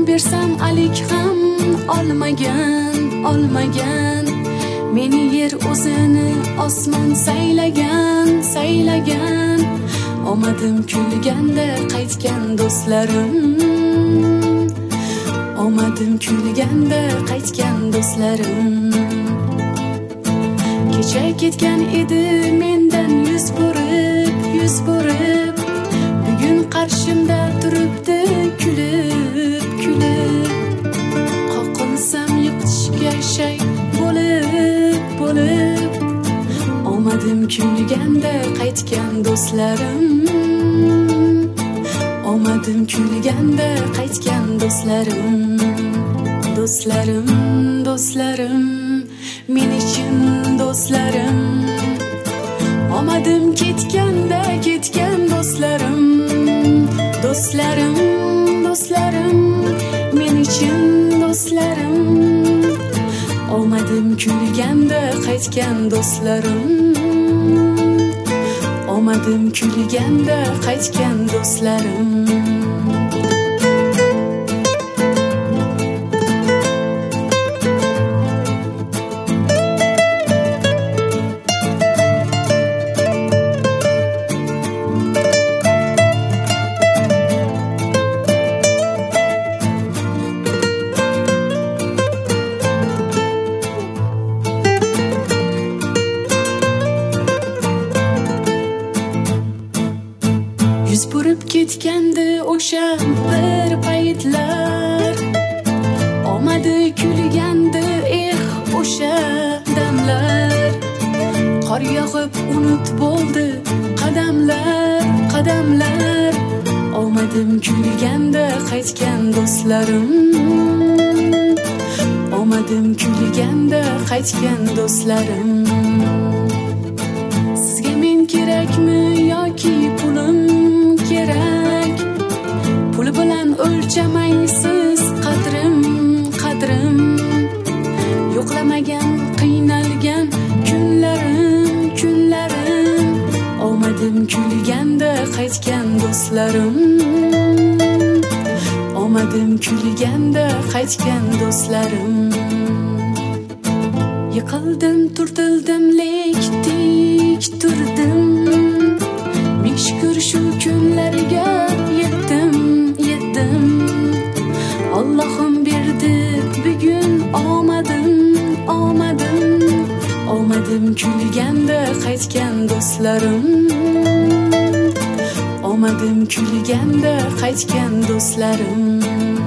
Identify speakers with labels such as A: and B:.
A: bersam alik ham olmagan meni yer o'zini osmon saylagan omadim kulganda qaytgan do'stlarim omadim kulganda qaytgan do'stlarim kecha ketgan edi mendan yuz burib bugun qarshimda turibdi kulib qoqilsam yiqitishga shay bo'lib omadim kulganda qaytgan do'stlarim omadim kulganda qaytgan do'stlarim men uchun do'stlarim omadim ketganda ketgan do'stlarim men uchun do'stlarim omadim kulganda qaytgan do'stlarim omadim kulganda qaytgan do'stlarim yuz burib ketgandi o'sha bir paytlar omadi kulgandi o'sha damlar qor yog'ib unut bo'ldi qadamlar omadim kulganda qaytgan do'stlarim omadim kulganda qaytgan do'stlarim sizga men kerakmi yoki pulim kerak pul bilan o'lchamaysiz qadrim yo'qlamagan qiynalgan kunlarim omadim kulganda qaytgan do'stlarim omadim kulganda qaytgan do'stlarim yiqildim turtildim lek tik turdim ming shukr shu kunlarga yetdim Allohim berdi bugun omadim kulganda qaytgan do'stlarim omadim kulganda qaytgan do'stlarim